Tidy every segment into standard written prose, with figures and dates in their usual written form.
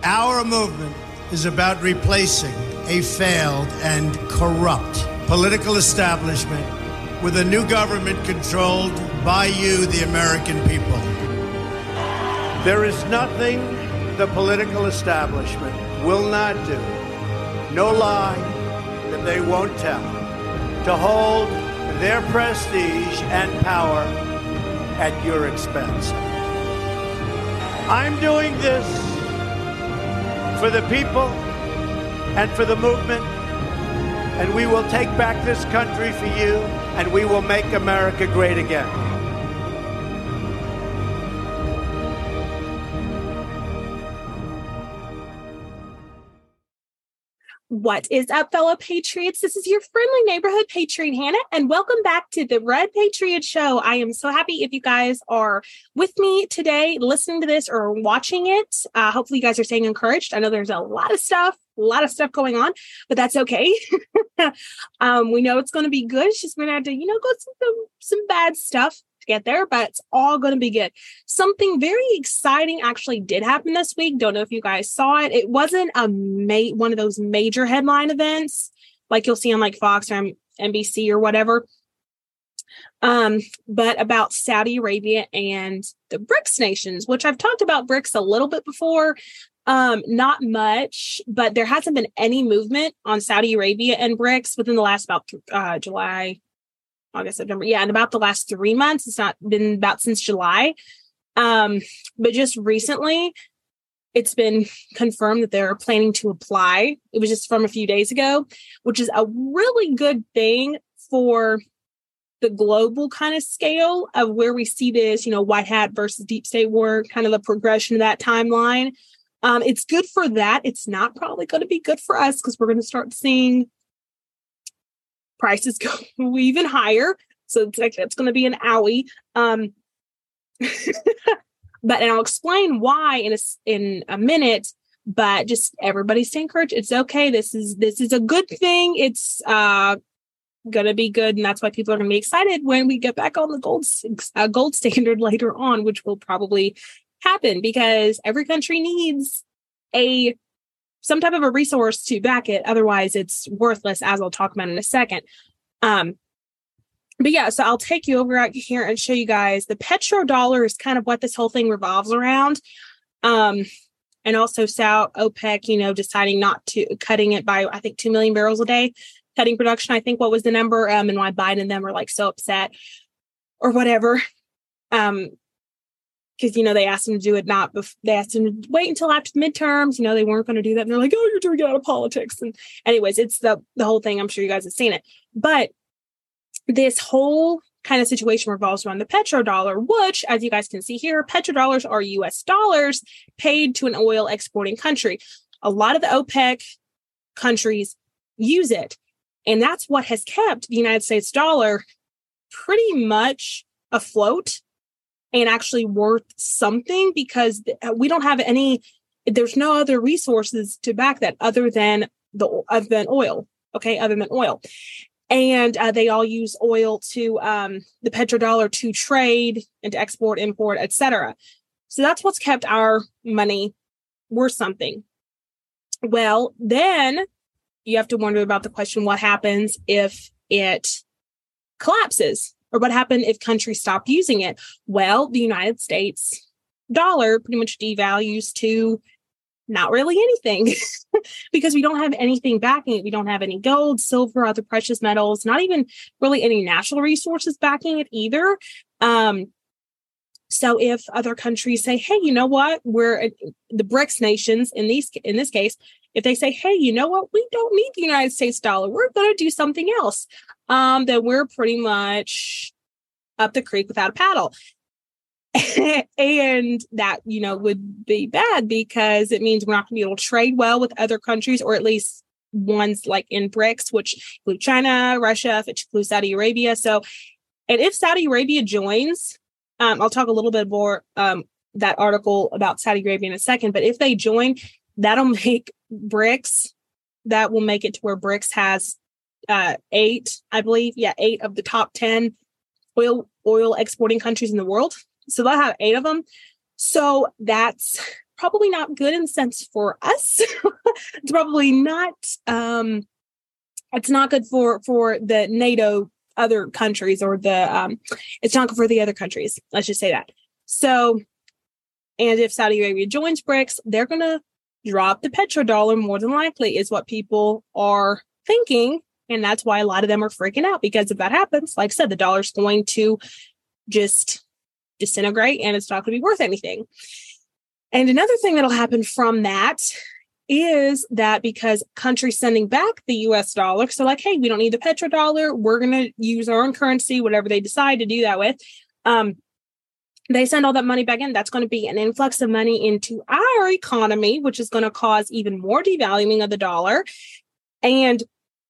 Our movement is about replacing a failed and corrupt political establishment with a new government controlled by you, the American people. There is nothing the political establishment will not do, no lie that they won't tell, to hold their prestige and power at your expense. I'm doing this for the people and for the movement, and we will take back this country for you, and we will make America great again. What is up, fellow patriots? This is your friendly neighborhood patriot, Hannah, and welcome back to the Red Patriot Show. I am so happy if you guys are with me today, listening to this or watching it. Hopefully you guys are staying encouraged. I know there's a lot of stuff going on, but that's okay. We know it's going to be good. It's just going to have to, go through some bad stuff to get there, but it's all going to be good. Something very exciting actually did happen this week. Don't know if you guys saw it. It wasn't one of those major headline events like you'll see on like Fox or NBC or whatever. But about Saudi Arabia and the BRICS nations, which I've talked about BRICS a little bit before. Not much, but there hasn't been any movement on Saudi Arabia and BRICS within the last about July, August, September. Yeah, in about the last 3 months. It's not been about since July. But just recently, it's been confirmed that they're planning to apply. It was just from a few days ago, which is a really good thing for the global kind of scale of where we see this, white hat versus deep state war, kind of the progression of that timeline. It's good for that. It's not probably going to be good for us because we're going to start seeing prices go even higher. So it's going to be an owie. But and I'll explain why in a minute. But just everybody stay encouraged. It's okay. This is a good thing. It's going to be good, and that's why people are going to be excited when we get back on the gold standard later on, which will probably happen because every country needs some type of a resource to back it. Otherwise, it's worthless, as I'll talk about in a second. But yeah, so I'll take you over out here and show you guys the petrodollar is kind of what this whole thing revolves around. And also OPEC, deciding not to cutting it by, I think, 2 million barrels a day, cutting production. I think what was the number, and why Biden and them are like so upset or whatever. Because, they asked them to do it they asked them to wait until after the midterms. They weren't going to do that. And they're like, oh, you're doing it out of politics. And anyways, it's the whole thing. I'm sure you guys have seen it. But this whole kind of situation revolves around the petrodollar, which, as you guys can see here, petrodollars are US dollars paid to an oil exporting country. A lot of the OPEC countries use it. And that's what has kept the United States dollar pretty much afloat and actually worth something, because we don't have there's no other resources to back that other than oil. Okay. Other than oil. And they all use oil to the petrodollar to trade and to export, import, etc. So that's what's kept our money worth something. Well, then you have to wonder about the question, what happens if it collapses? Or what happened if countries stop using it? Well, the United States dollar pretty much devalues to not really anything because we don't have anything backing it. We don't have any gold, silver, other precious metals, not even really any natural resources backing it either. So if other countries say, hey, you know what, we're the BRICS nations in this case, if they say, hey, you know what, we don't need the United States dollar, we're going to do something else, then we're pretty much up the creek without a paddle. And that, would be bad because it means we're not going to be able to trade well with other countries, or at least ones like in BRICS, which include China, Russia, which includes Saudi Arabia. So, and if Saudi Arabia joins, I'll talk a little bit more that article about Saudi Arabia in a second, but if they join, that'll make BRICS, that will make it to where BRICS has 8 of the top 10 oil exporting countries in the world. So they'll have 8 of them. So that's probably not good in sense for us. It's probably not, it's not good for the NATO other countries, or it's not good for the other countries. Let's just say that. So, and if Saudi Arabia joins BRICS, they're going to drop the petrodollar more than likely, is what people are thinking. And that's why a lot of them are freaking out, because if that happens, like I said, the dollar's going to just disintegrate and it's not going to be worth anything. And another thing that'll happen from that is that because countries sending back the US dollar, so like, hey, we don't need the petrodollar, we're going to use our own currency, whatever they decide to do that with. They send all that money back in. That's going to be an influx of money into our economy, which is going to cause even more devaluing of the dollar. And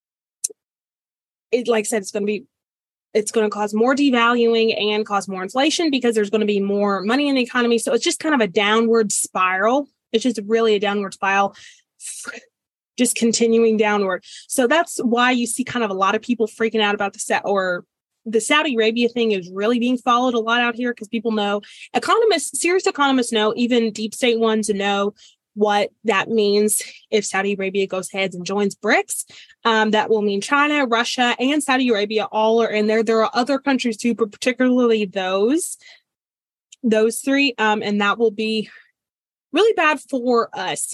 like I said, it's going to cause more devaluing and cause more inflation, because there's going to be more money in the economy. So it's just kind of a downward spiral. It's just really a downward spiral, just continuing downward. So that's why you see kind of a lot of people freaking out about the Saudi Arabia thing is really being followed a lot out here, because people know, serious economists know, even deep state ones know what that means if Saudi Arabia goes ahead and joins BRICS. That will mean China, Russia, and Saudi Arabia all are in there. There are other countries too, but particularly those three. And that will be really bad for us.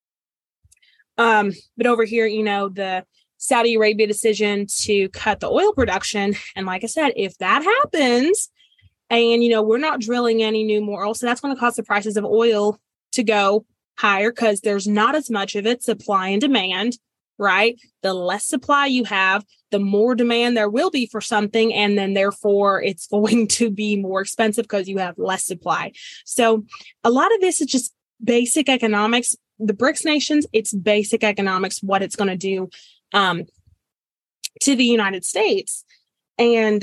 But over here, the Saudi Arabia decision to cut the oil production. And like I said, if that happens and, we're not drilling any new more oil, so that's going to cause the prices of oil to go higher, because there's not as much of it, supply and demand, right? The less supply you have, the more demand there will be for something. And then therefore it's going to be more expensive because you have less supply. So a lot of this is just basic economics. The BRICS nations, it's basic economics, what it's going to do to the United States. And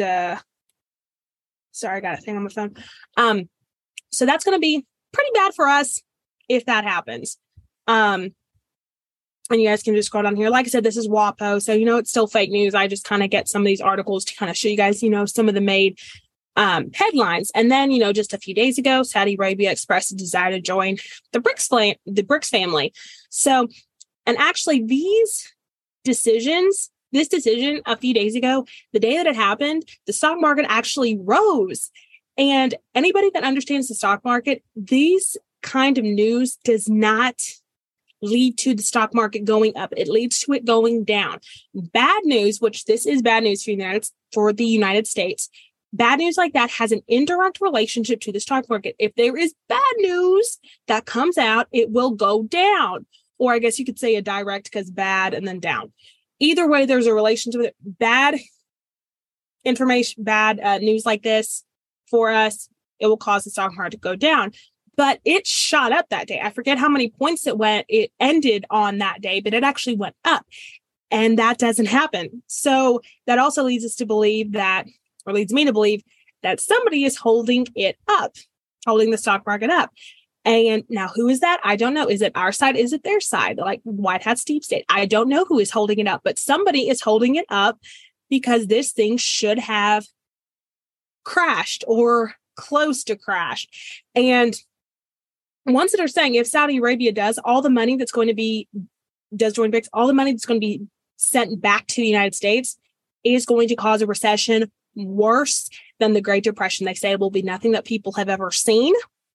sorry, I got a thing on my phone. So that's going to be pretty bad for us if that happens. And you guys can just scroll down here. Like I said, this is WAPO. So, it's still fake news. I just kind of get some of these articles to kind of show you guys, some of the made headlines. And then, just a few days ago, Saudi Arabia expressed a desire to join the BRICS family. So, and actually this decision a few days ago, the day that it happened, the stock market actually rose. And anybody that understands the stock market, these kind of news does not lead to the stock market going up. It leads to it going down. Bad news, which this is bad news for the United States. Bad news like that has an indirect relationship to the stock market. If there is bad news that comes out, it will go down. Or I guess you could say a direct, because bad and then down. Either way, there's a relationship with it. Bad information, bad news like this for us, it will cause the stock market to go down. But it shot up that day. I forget how many points it ended on that day, but it actually went up. And that doesn't happen. So that also leads me to believe that somebody is holding it up, holding the stock market up. And now who is that? I don't know. Is it our side? Is it their side? Like White Hat's deep state? I don't know who is holding it up, but somebody is holding it up, because this thing should have crashed or close to crash. And ones that are saying if Saudi Arabia does, all the money that's going to be, does join BRICS, all the money that's going to be sent back to the United States is going to cause a recession worse than the Great Depression. They say it will be nothing that people have ever seen.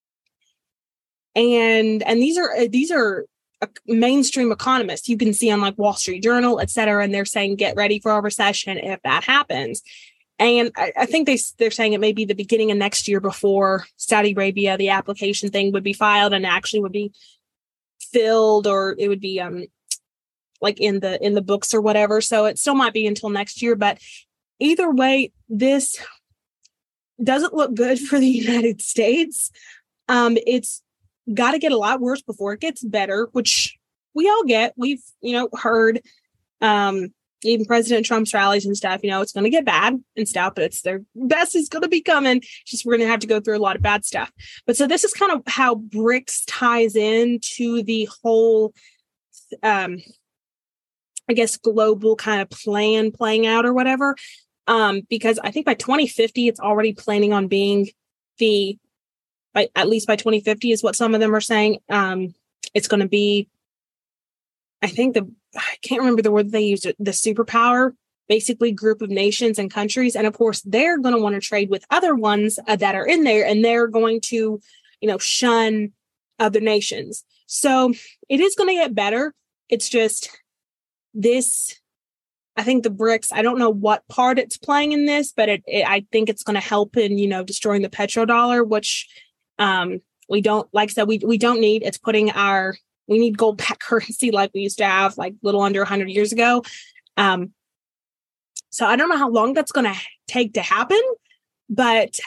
And these are mainstream economists you can see on like Wall Street Journal, et cetera. And they're saying, get ready for a recession if that happens. And I think they're saying it may be the beginning of next year before Saudi Arabia, the application thing would be filed and actually would be filled, or it would be like in the books or whatever. So it still might be until next year. But either way, this doesn't look good for the United States. It's got to get a lot worse before it gets better, which we all get. We've, heard even President Trump's rallies and stuff, it's going to get bad and stuff, but it's their best is going to be coming. Just we're going to have to go through a lot of bad stuff. But so this is kind of how BRICS ties into the whole, I guess, global kind of plan playing out or whatever. Because I think by 2050, it's already planning on being the at least by 2050 is what some of them are saying. It's going to be, I can't remember the word they used, the superpower, basically group of nations and countries. And of course, they're going to want to trade with other ones that are in there, and they're going to, shun other nations. So it is going to get better. It's just this, I think the BRICS, I don't know what part it's playing in this, but I think it's going to help in, destroying the petrodollar, which we don't, like I said, we don't need. It's putting we need gold back currency like we used to have like little under 100 years ago. So I don't know how long that's going to take to happen, but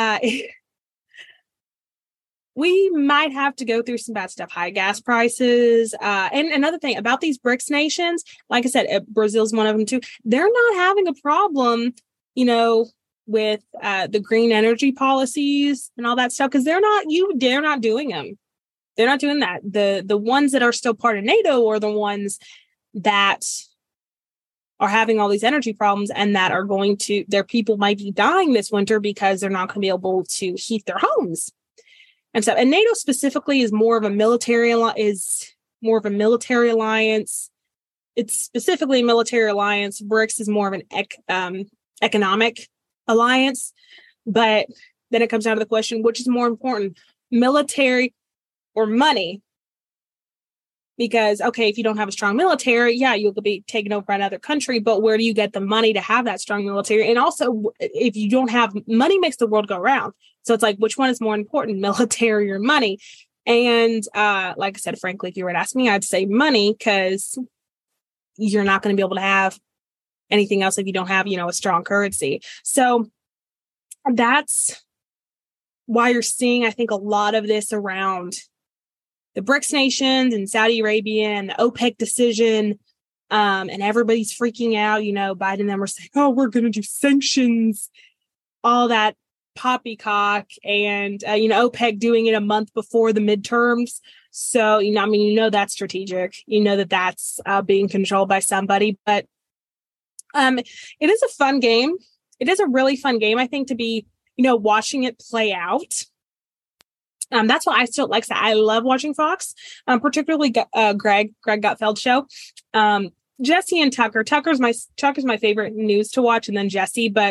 we might have to go through some bad stuff, high gas prices. And another thing about these BRICS nations, like I said, Brazil's one of them too. They're not having a problem, with the green energy policies and all that stuff, because they're not doing them. They're not doing that. The ones that are still part of NATO are the ones that are having all these energy problems, and that are their people might be dying this winter because they're not going to be able to heat their homes. And so, and NATO specifically is more of a military alliance. It's specifically a military alliance. BRICS is more of an economic alliance. But then it comes down to the question, which is more important, military or money? Because, okay, if you don't have a strong military, yeah, you'll be taken over by another country, but where do you get the money to have that strong military? And also, if you don't have money, makes the world go round. So it's like, which one is more important, military or money? And like I said, frankly, if you were to ask me, I'd say money, because you're not going to be able to have anything else if you don't have, a strong currency. So that's why you're seeing, I think, a lot of this around the BRICS nations and Saudi Arabia and the OPEC decision. And everybody's freaking out. Biden and them were saying, oh, we're going to do sanctions, all that poppycock, and, OPEC doing it a month before the midterms. So, that's strategic, that's being controlled by somebody. But it is a fun game. It is a really fun game, I think, to be, watching it play out. That's why I still like that. I love watching Fox, particularly Greg Gutfeld show. Jesse and Tucker. Tucker's my favorite news to watch, and then Jesse. But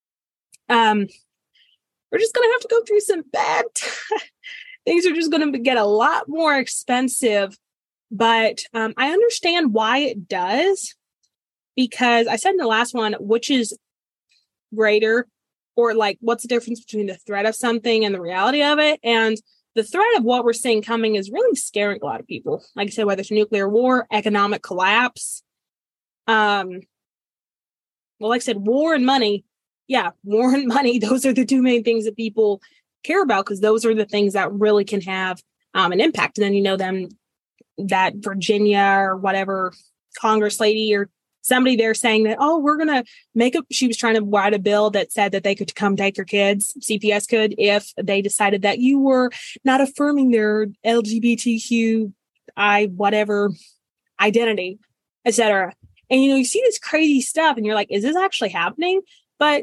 we're just gonna have to go through some bad things. Are just gonna get a lot more expensive. But I understand why it does, because I said in the last one, which is greater, or like, what's the difference between the threat of something and the reality of it? And the threat of what we're seeing coming is really scaring a lot of people. Like I said, whether it's nuclear war, economic collapse. Well, like I said, war and money. Yeah, war and money. Those are the two main things that people care about, because those are the things that really can have an impact. And then, that Virginia or whatever Congress lady or somebody there saying that, oh, we're going to she was trying to write a bill that said that they could come take your kids, CPS could, if they decided that you were not affirming their LGBTQI whatever identity, etc. And, you see this crazy stuff and you're like, is this actually happening? But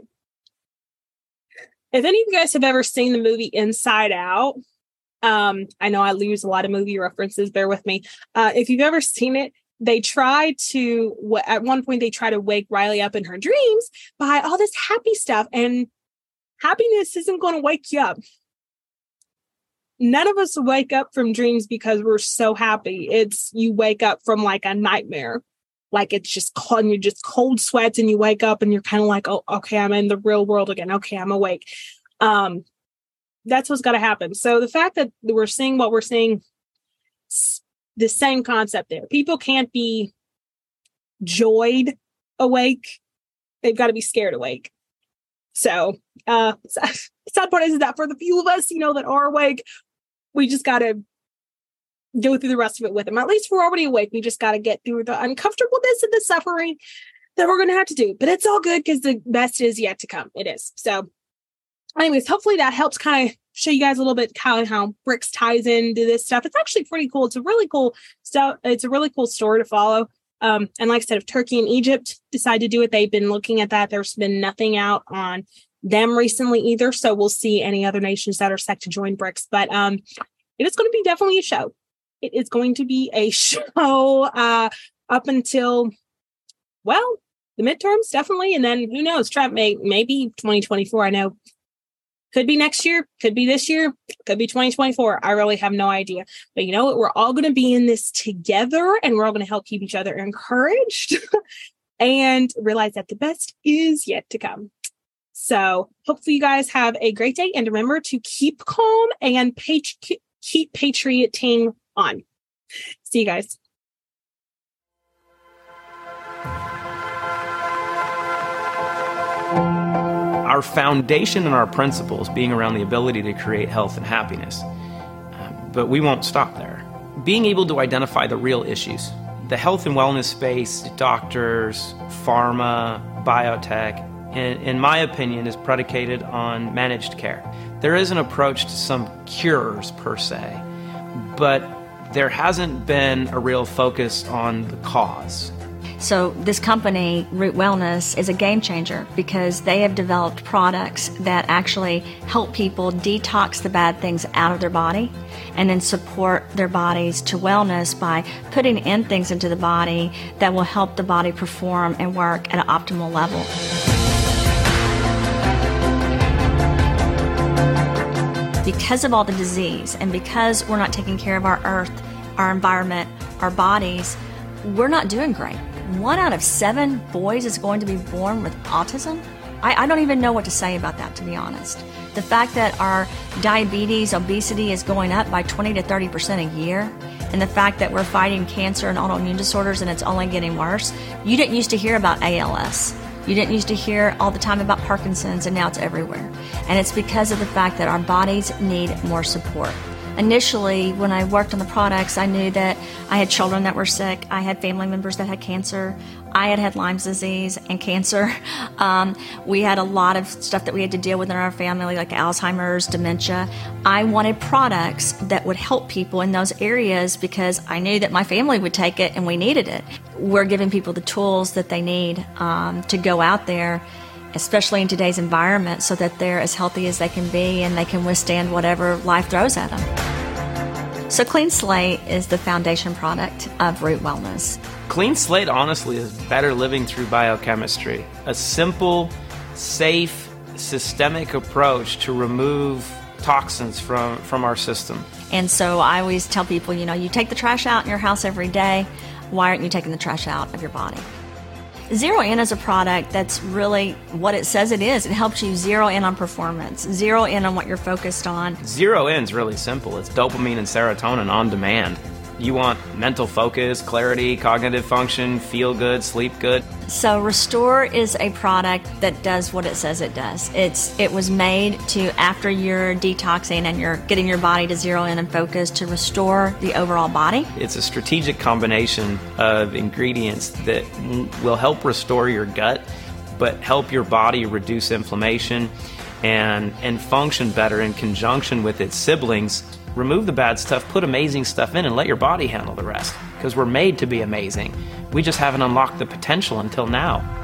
if any of you guys have ever seen the movie Inside Out, I know I lose a lot of movie references, bear with me. If you've ever seen it, they try to, at one point, they try to wake Riley up in her dreams by all this happy stuff. And happiness isn't going to wake you up. None of us wake up from dreams because we're so happy. You wake up from like a nightmare. Like it's just cold, and you're just cold sweats, and you wake up and you're kind of like, oh, okay, I'm in the real world again. Okay, I'm awake. That's what's got to happen. So the fact that we're seeing what we're seeing, the same concept there. People can't be joyed awake. They've got to be scared awake. So sad part is that for the few of us, that are awake, we just got to go through the rest of it with them. At least we're already awake. We just got to get through the uncomfortableness and the suffering that we're going to have to do. But it's all good, because the best is yet to come. It is. So anyways, hopefully that helps kind of show you guys a little bit how BRICS ties into this stuff. It's actually pretty cool. It's a really cool stuff. It's a really cool story to follow. And like I said, if Turkey and Egypt decide to do it, they've been looking at that. There's been nothing out on them recently either. So we'll see any other nations that are set to join BRICS. But it is going to be definitely a show. It is going to be a show up until, well, the midterms, definitely. And then who knows, Trump maybe 2024. I know could be next year, could be this year, could be 2024. I really have no idea. But you know what? We're all going to be in this together, and we're all going to help keep each other encouraged and realize that the best is yet to come. So hopefully you guys have a great day, and remember to keep calm and keep patrioting on. See you guys. Our foundation and our principles being around the ability to create health and happiness. But we won't stop there. Being able to identify the real issues, the health and wellness space, doctors, pharma, biotech, in my opinion, is predicated on managed care. There is an approach to some cures per se, but there hasn't been a real focus on the cause. So this company, Root Wellness, is a game changer because they have developed products that actually help people detox the bad things out of their body and then support their bodies to wellness by putting in things into the body that will help the body perform and work at an optimal level. Because of all the disease and because we're not taking care of our earth, our environment, our bodies, we're not doing great. 1 out of 7 boys is going to be born with autism. I don't even know what to say about that, to be honest. The fact that our diabetes, obesity is going up by 20 to 30% a year, and the fact that we're fighting cancer and autoimmune disorders and it's only getting worse. You didn't used to hear about ALS. You didn't used to hear all the time about Parkinson's, and now it's everywhere. And it's because of the fact that our bodies need more support. Initially, when I worked on the products, I knew that I had children that were sick. I had family members that had cancer. I had Lyme's disease and cancer. We had a lot of stuff that we had to deal with in our family, like Alzheimer's, dementia. I wanted products that would help people in those areas because I knew that my family would take it and we needed it. We're giving people the tools that they need to go out there, especially in today's environment, so that they're as healthy as they can be and they can withstand whatever life throws at them. So Clean Slate is the foundation product of Root Wellness. Clean Slate, honestly, is better living through biochemistry. A simple, safe, systemic approach to remove toxins from our system. And so I always tell people, you take the trash out in your house every day. Why aren't you taking the trash out of your body? Zero In is a product that's really what it says it is. It helps you zero in on performance, zero in on what you're focused on. Zero In's really simple. It's dopamine and serotonin on demand. You want mental focus, clarity, cognitive function, feel good, sleep good. So Restore is a product that does what it says it does. It was made to, after you're detoxing and you're getting your body to zero in and focus, to restore the overall body. It's a strategic combination of ingredients that will help restore your gut, but help your body reduce inflammation and function better in conjunction with its siblings. Remove the bad stuff, put amazing stuff in, and let your body handle the rest. Because we're made to be amazing. We just haven't unlocked the potential until now.